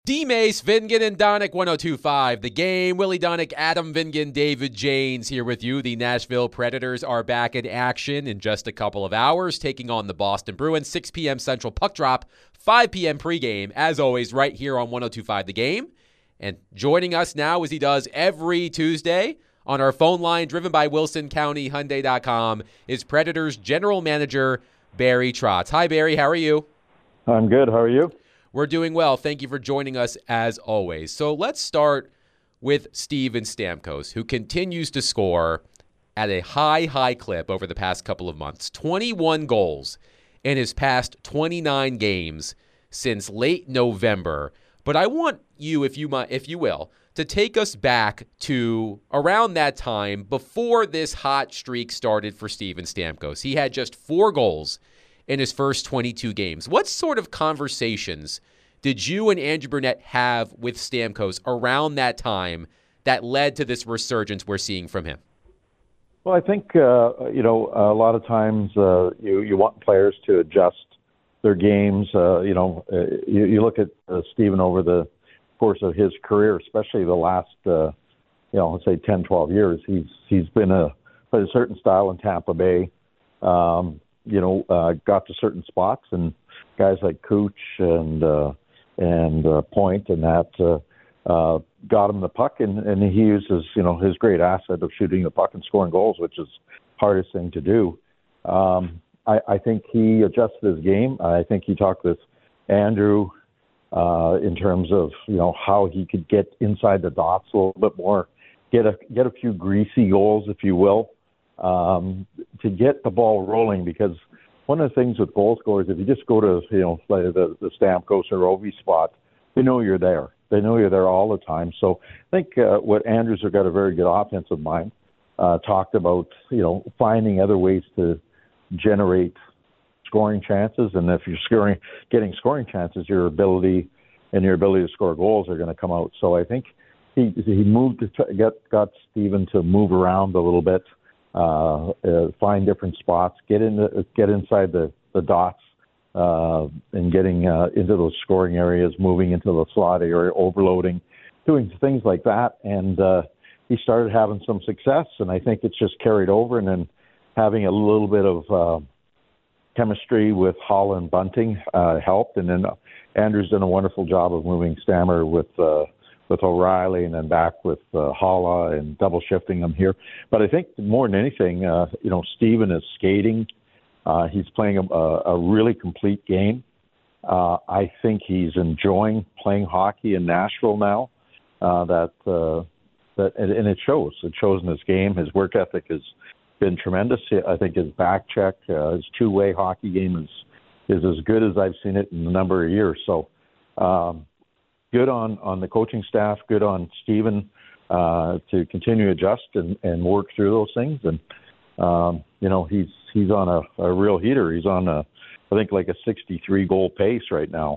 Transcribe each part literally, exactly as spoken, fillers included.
D-Mace, Vingan, and Donick, one oh two point five. The Game. Willie Donick, Adam Vingan, David Janes here with you. The Nashville Predators are back in action in just a couple of hours, taking on the Boston Bruins. six p.m. Central puck drop, five p.m. pregame, as always, right here on one oh two point five The Game. And joining us now, as he does every Tuesday, on our phone line, driven by Wilson County Hyundai dot com, is Predators General Manager Barry Trotz. Hi, Barry. How are you? I'm good. How are you? We're doing well. Thank you for joining us as always. So let's start with Steven Stamkos, who continues to score at a high, high clip over the past couple of months. twenty-one goals in his past twenty-nine games since late November. But I want you, if you might, if you will, to take us back to around that time before this hot streak started for Steven Stamkos. He had just four goals in his first twenty-two games. What sort of conversations did you and Andrew Brunette have with Stamkos around that time that led to this resurgence we're seeing from him? Well, I think, uh, you know, a lot of times uh, you, you want players to adjust their games. Uh, you know, uh, you, you look at uh, Steven over the course of his career, especially the last, uh, you know, let's say ten, twelve years, he's he's been a, a certain style in Tampa Bay. Um, you know, uh, got to certain spots, and guys like Cooch and uh, and uh, Point and that uh, uh, got him the puck, and, and he uses, you know, his great asset of shooting the puck and scoring goals, which is the hardest thing to do. Um, I, I think he adjusted his game. I think he talked with Andrew uh, in terms of, you know, how he could get inside the dots a little bit more, get a get a few greasy goals, if you will. Um, to get the ball rolling, because one of the things with goal scorers, if you just go to, you know, the, the Stamkos or Ovi spot, they know you're there. They know you're there all the time. So I think uh, what Andrews have got a very good offensive mind, uh, talked about, you know, finding other ways to generate scoring chances. And if you're scoring, getting scoring chances, your ability and your ability to score goals are going to come out. So I think he he moved to try, get got Steven to move around a little bit. Uh, uh, find different spots, get in the, get inside the, the dots, uh, and getting uh, into those scoring areas, moving into the slot area, overloading, doing things like that. And uh, he started having some success, and I think it's just carried over. And then having a little bit of uh, chemistry with Hall and Bunting uh, helped. And then Andrew's done a wonderful job of moving Stammer with uh, with O'Reilly and then back with uh, Holla and double shifting them here. But I think more than anything, uh, you know, Steven is skating. Uh, he's playing a, a really complete game. Uh, I think he's enjoying playing hockey in Nashville now. Uh, that uh, that and, and it shows. It shows in his game. His work ethic has been tremendous. I think his back check, uh, his two-way hockey game is is as good as I've seen it in a number of years. So. Um, Good on, on the coaching staff, good on Steven uh, to continue to adjust and, and work through those things. And, um, you know, he's he's on a, a real heater. He's on, a, I think, like a sixty-three goal pace right now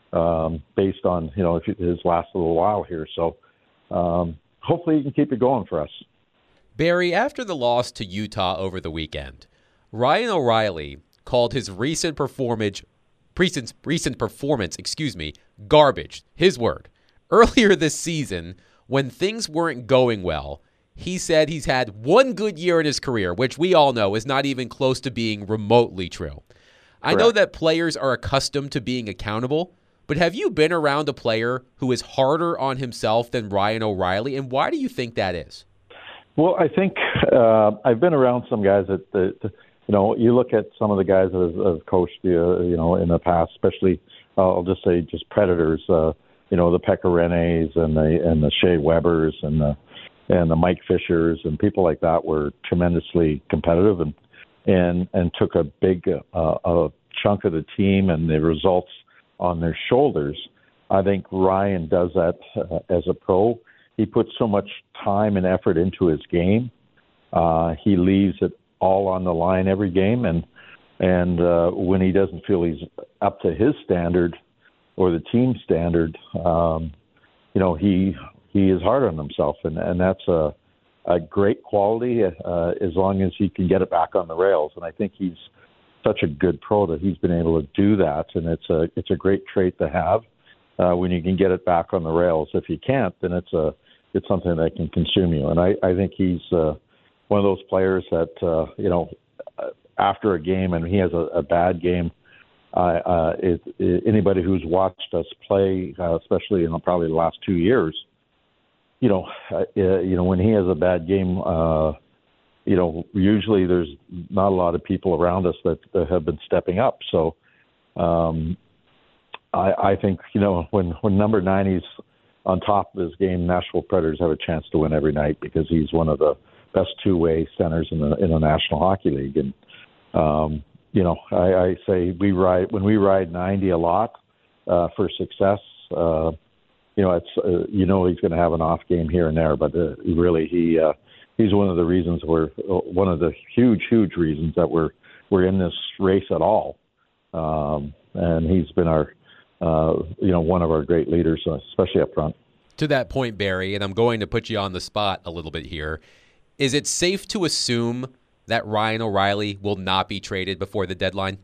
um, based on, you know, if his last little while here. So um, hopefully he can keep it going for us. Barry, after the loss to Utah over the weekend, Ryan O'Reilly called his recent performance Recent, recent performance, excuse me, garbage, his word. Earlier this season, when things weren't going well, he said he's had one good year in his career, which we all know is not even close to being remotely true. I know that players are accustomed to being accountable, but have you been around a player who is harder on himself than Ryan O'Reilly, and why do you think that is? Well, I think uh, I've been around some guys that, that – you know, you look at some of the guys that have, have coached, uh, you know, in the past, especially, uh, I'll just say just Predators, uh, you know, the Pekka Rinnes and the and the Shea Webbers and the and the Mike Fishers and people like that were tremendously competitive and and and took a big uh, a chunk of the team and the results on their shoulders. I think Ryan does that uh, as a pro. He puts so much time and effort into his game. Uh, he leaves it all on the line every game, and and uh, when he doesn't feel he's up to his standard or the team standard, um, you know, he he is hard on himself, and, and that's a a great quality uh, as long as he can get it back on the rails. And I think he's such a good pro that he's been able to do that, and it's a it's a great trait to have. uh, when you can get it back on the rails. If you can't, then it's a it's something that can consume you. And I, I think he's uh, one of those players that, uh, you know, after a game and he has a, a bad game, uh, uh, it, it, anybody who's watched us play, uh, especially in probably the last two years, you know, uh, you know, when he has a bad game, uh, you know, usually there's not a lot of people around us that, that have been stepping up. So um, I, I think, you know, when, when number ninety's on top of his game, Nashville Predators have a chance to win every night because he's one of the best two-way centers in the in the National Hockey League. And um, you know, I, I say we ride when we ride ninety a lot uh, for success. Uh, you know, it's uh, you know he's going to have an off game here and there, but uh, really he uh, he's one of the reasons we're one of the huge huge reasons that we're we're in this race at all. Um, and he's been our Uh, you know, one of our great leaders, uh, especially up front. To that point, Barry, and I'm going to put you on the spot a little bit here, is it safe to assume that Ryan O'Reilly will not be traded before the deadline?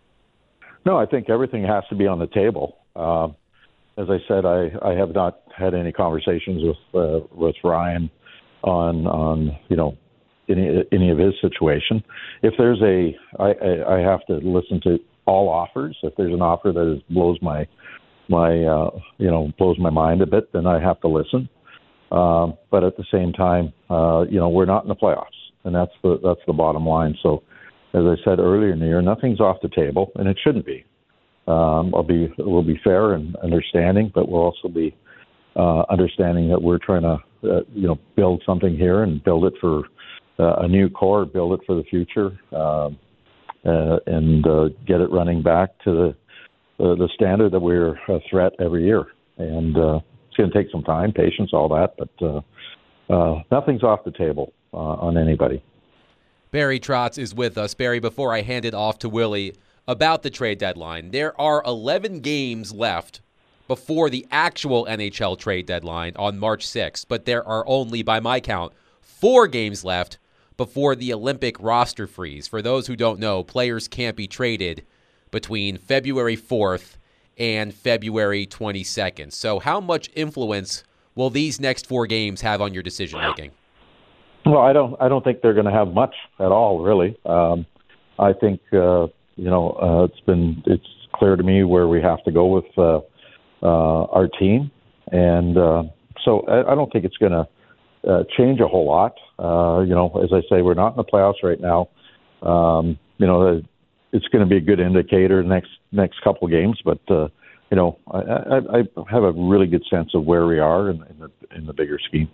No, I think everything has to be on the table. Uh, as I said, I, I have not had any conversations with uh, with Ryan on on you know any any of his situation. If there's a, I, I, I have to listen to all offers. If there's an offer that is, blows my my uh, you know blows my mind a bit, then I have to listen. Um, but at the same time, uh, you know, we're not in the playoffs, and that's the that's the bottom line. So, as I said earlier in the year, nothing's off the table, and it shouldn't be. Um, I'll be we'll be fair and understanding, but we'll also be uh, understanding that we're trying to uh, you know build something here and build it for uh, a new core, build it for the future. Um, Uh, and uh, get it running back to the uh, the standard that we're a threat every year. And uh, it's going to take some time, patience, all that, but uh, uh, nothing's off the table uh, on anybody. Barry Trotz is with us. Barry, before I hand it off to Willie about the trade deadline, there are eleven games left before the actual N H L trade deadline on March sixth, but there are only, by my count, four games left before the Olympic roster freeze. For those who don't know, players can't be traded between February fourth and February twenty-second. So how much influence will these next four games have on your decision-making? Well, I don't I don't think they're going to have much at all, really. Um, I think, uh, you know, uh, it's been it's clear to me where we have to go with uh, uh, our team. And uh, so I, I don't think it's going to Uh, change a whole lot. Uh, you know, as I say, we're not in the playoffs right now. Um, you know, it's going to be a good indicator next next couple of games. But uh, you know, I, I, I have a really good sense of where we are in, in the in the bigger scheme.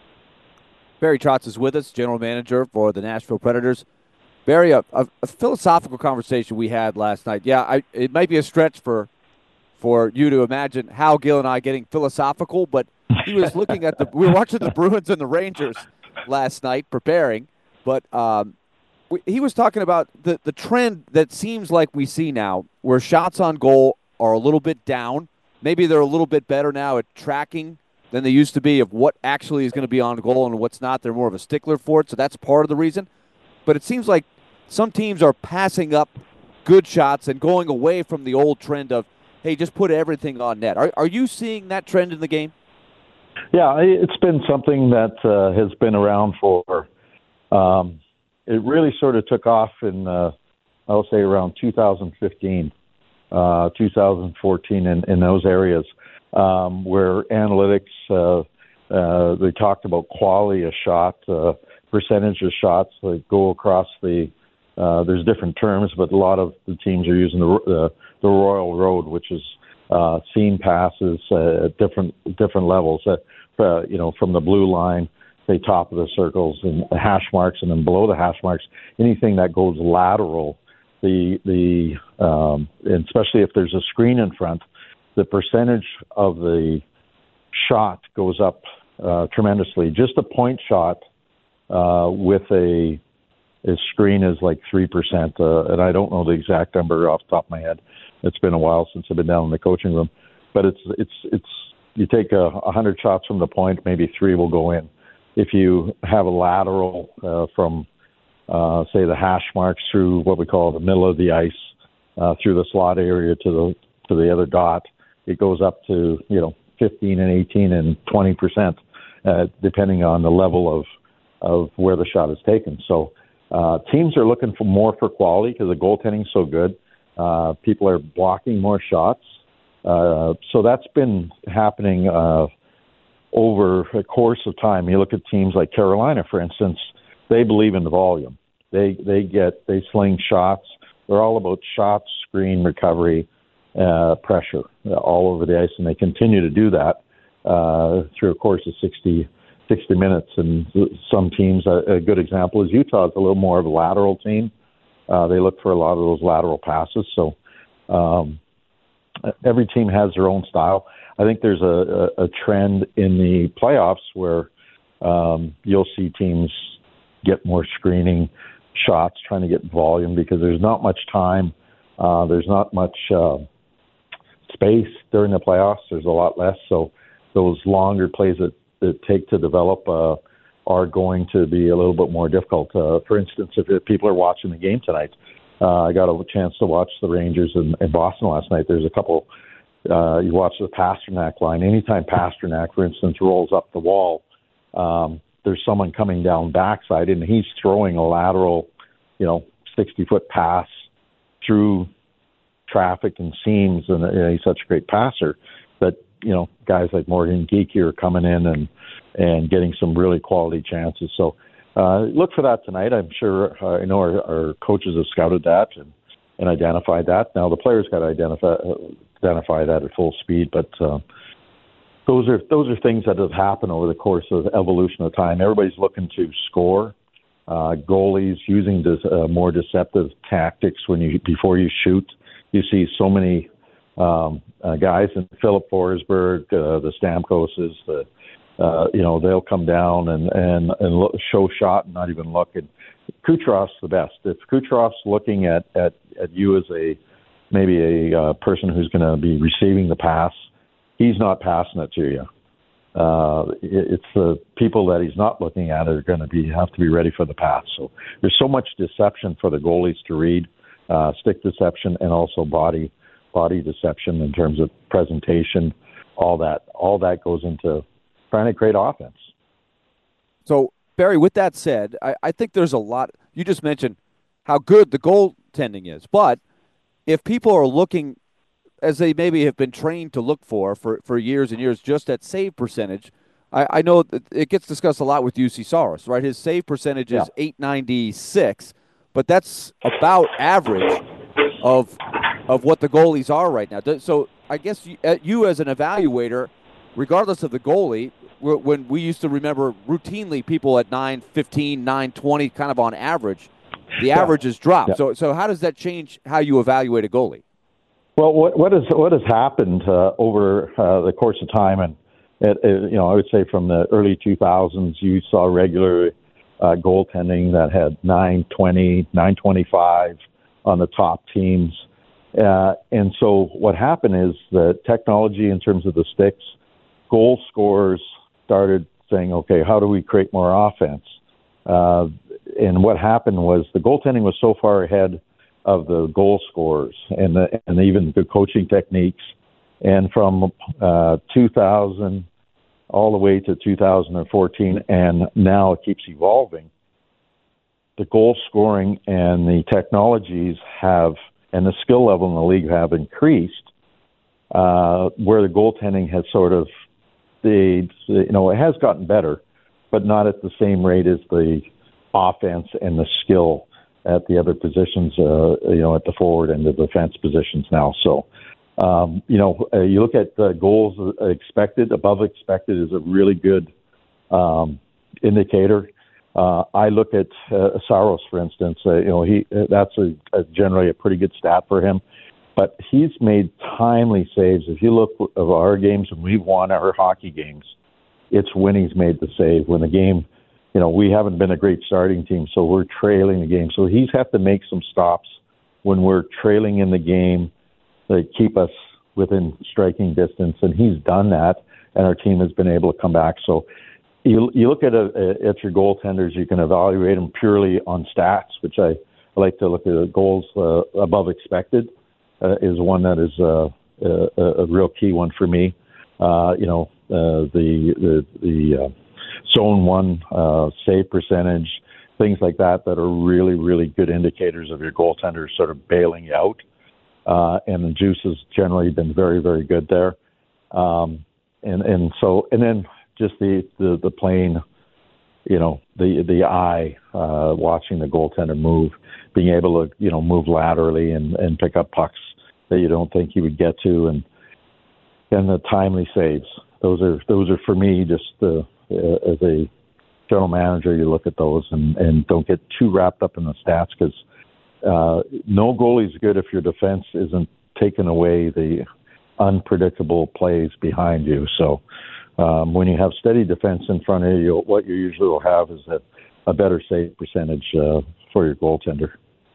Barry Trotz is with us, general manager for the Nashville Predators. Barry, a, a, a philosophical conversation we had last night. Yeah, I, it might be a stretch for for you to imagine Hal Gill and I getting philosophical, but he was looking at the – we were watching the Bruins and the Rangers last night preparing, but um, we, he was talking about the, the trend that seems like we see now where shots on goal are a little bit down. Maybe they're a little bit better now at tracking than they used to be of what actually is going to be on goal and what's not. They're more of a stickler for it, so that's part of the reason. But it seems like some teams are passing up good shots and going away from the old trend of, hey, just put everything on net. Are, are you seeing that trend in the game? Yeah, it's been something that uh, has been around for, um, it really sort of took off in, uh, I'll say around two thousand fifteen, uh, two thousand fourteen, in, in those areas um, where analytics, uh, uh, they talked about quality of shot, uh, percentage of shots that go across the, uh, there's different terms, but a lot of the teams are using the, uh, the Royal Road, which is Uh, seam passes uh, at different different levels. Uh, uh, you know, from the blue line, say top of the circles and the hash marks, and then below the hash marks, anything that goes lateral. The the um, and especially if there's a screen in front, the percentage of the shot goes up uh, tremendously. Just a point shot uh, with a, a screen is like three percent, uh, and I don't know the exact number off the top of my head. It's been a while since I've been down in the coaching room, but it's it's it's you take a, a hundred shots from the point, maybe three will go in. If you have a lateral uh, from uh, say the hash marks through what we call the middle of the ice, uh, through the slot area to the to the other dot, it goes up to, you know, fifteen and eighteen and twenty percent, uh, depending on the level of, of where the shot is taken. So uh, teams are looking for more for quality because the goaltending is so good. Uh, people are blocking more shots. Uh, so that's been happening uh, over a course of time. You look at teams like Carolina, for instance, they believe in the volume. They they get they sling shots. They're all about shots, screen, recovery, uh, pressure uh, all over the ice, and they continue to do that uh, through a course of sixty, sixty minutes. And some teams, a, a good example is Utah. It's a little more of a lateral team. Uh, they look for a lot of those lateral passes. So. Um, Every team has their own style. I think there's a, a, a trend in the playoffs where um, you'll see teams get more screening shots, trying to get volume because there's not much time. Uh, there's not much uh, space during the playoffs. There's a lot less. So those longer plays that, that take to develop uh, are going to be a little bit more difficult. Uh, for instance, if people are watching the game tonight, Uh, I got a chance to watch the Rangers in, in Boston last night. There's a couple, uh, you watch the Pasternak line. Anytime Pasternak, for instance, rolls up the wall, um, there's someone coming down backside, and he's throwing a lateral, you know, sixty-foot pass through traffic and seams, and uh, he's such a great passer that, you know, guys like Morgan Geekie are coming in and, and getting some really quality chances. So, Uh, look for that tonight. I'm sure, uh, I know our, our coaches have scouted that and, and identified that. Now the players got to identify, identify that at full speed, but uh, those are those are things that have happened over the course of evolution of time. Everybody's looking to score. Uh, goalies using this, uh, more deceptive tactics when you before you shoot. You see so many um, uh, guys, and Philip Forsberg, uh, the Stamkoses, the Uh, you know, they'll come down and, and, and look, show shot and not even look. And Kucherov's the best. If Kucherov's looking at, at, at you as a maybe a uh, person who's going to be receiving the pass, he's not passing it to you. Uh, it, it's the people that he's not looking at are going to be have to be ready for the pass. So there's so much deception for the goalies to read, uh, stick deception, and also body body deception in terms of presentation. All that all that goes into trying to create offense. So, Barry, with that said, I, I think there's a lot. You just mentioned how good the goaltending is. But if people are looking, as they maybe have been trained to look for for, for years and years, just at save percentage, I, I know that it gets discussed a lot with U C Saros, right? His save percentage is yeah. eight ninety-six, but that's about average of of what the goalies are right now. So I guess you, you as an evaluator, regardless of the goalie, when we used to remember routinely people at nine fifteen, nine twenty, kind of on average, the yeah. average has dropped. Yeah. So, so how does that change how you evaluate a goalie? Well, what what has what has happened uh, over uh, the course of time, and it, it, you know, I would say from the early two thousands, you saw regular uh, goaltending that had nine twenty, nine twenty-five on the top teams, uh, and so what happened is the technology in terms of the sticks, goal scorers started saying, okay, how do we create more offense? Uh, and what happened was the goaltending was so far ahead of the goal scorers and the, and even the coaching techniques. And from uh, two thousand all the way to two thousand fourteen, and now it keeps evolving, the goal scoring and the technologies have, and the skill level in the league have increased, uh, where the goaltending has sort of The, you know, it has gotten better, but not at the same rate as the offense and the skill at the other positions, uh, you know, at the forward and the defense positions now. So, um, you know, uh, you look at the goals expected, above expected is a really good um, indicator. Uh, I look at uh, Saros, for instance, uh, you know, he that's a, a generally a pretty good stat for him. But he's made timely saves. If you look at our games when we've won our hockey games, it's when he's made the save. When the game, you know, we haven't been a great starting team, so we're trailing the game. So he's had to make some stops when we're trailing in the game to keep us within striking distance, and he's done that, and our team has been able to come back. So you you look at a, at your goaltenders, you can evaluate them purely on stats, which I, I like to look at goals uh, above expected. Uh, is one that is uh, a, a real key one for me. Uh, you know, uh, the the the uh, zone one uh, save percentage, things like that, that are really, really good indicators of your goaltender sort of bailing you out. Uh, and the Juice has generally been very, very good there. Um, and, and so, and then just the, the, the plain, you know, the, the eye, uh, watching the goaltender move, being able to, you know, move laterally and, and pick up pucks that you don't think you would get to. And, and the timely saves. Those are, those are for me, just, uh, as a general manager, you look at those and, and don't get too wrapped up in the stats, because uh, no goalie is good if your defense isn't taking away the unpredictable plays behind you. So um, when you have steady defense in front of you, what you usually will have is a, a better save percentage uh, for your goaltender.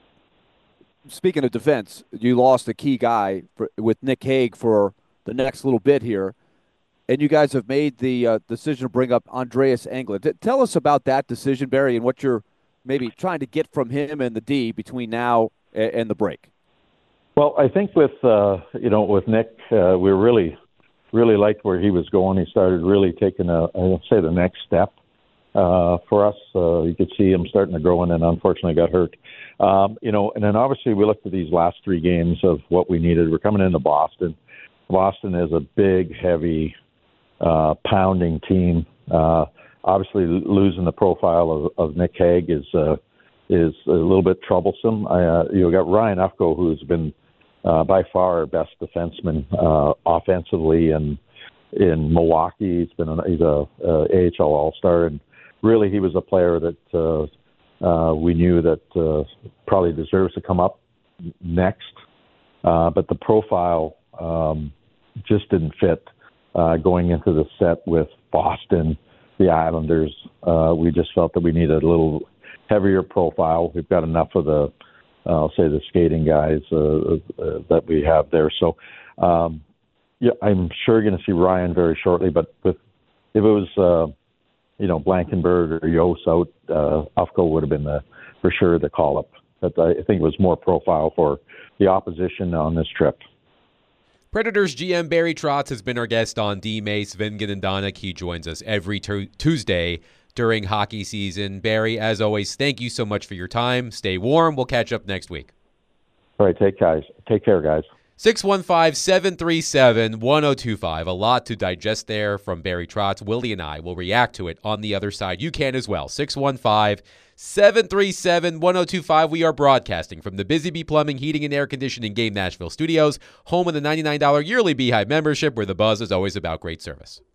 Speaking of defense, you lost a key guy for, with Nick Hague for the next little bit here. And you guys have made the uh, decision to bring up Andreas Englund. T- tell us about that decision, Barry, and what you're maybe trying to get from him and the D between now and, and the break. Well, I think with uh, you know with Nick, uh, we really, really liked where he was going. He started really taking a, I would say, the next step uh, for us. Uh, you could see him starting to grow, and then unfortunately got hurt. Um, you know, and then obviously we looked at these last three games of what we needed. We're coming into Boston. Boston is a big, heavy, Uh, pounding team. Uh, obviously, losing the profile of, of Nick Hague is uh, is a little bit troublesome. I, uh, you got Ryan Ufko, who's been uh, by far our best defenseman uh, offensively, and in Milwaukee, he's been an, he's a, a A H L All-Star, and really he was a player that uh, uh, we knew that uh, probably deserves to come up next, uh, but the profile um, just didn't fit. Uh, going into the set with Boston, the Islanders, uh, we just felt that we needed a little heavier profile. We've got enough of the, uh, I'll say, the skating guys uh, uh, that we have there. So, um, yeah, I'm sure you're going to see Ryan very shortly. But with if it was, uh, you know, Blankenberg or Yost out, uh, Ufko would have been the for sure the call up. But I think it was more profile for the opposition on this trip. Predators G M Barry Trotz has been our guest on D-Mace, Vingan, and Donick. He joins us every t- Tuesday during hockey season. Barry, as always, thank you so much for your time. Stay warm. We'll catch up next week. All right, take guys. Take care, guys. six one five, seven three seven, one oh two five. A lot to digest there from Barry Trotz. Willie and I will react to it on the other side. You can as well. six one five, seven three seven, one oh two five. We are broadcasting from the Busy Bee Plumbing, Heating, and Air Conditioning Game Nashville Studios, home of the ninety-nine dollars yearly Beehive membership, where the buzz is always about great service.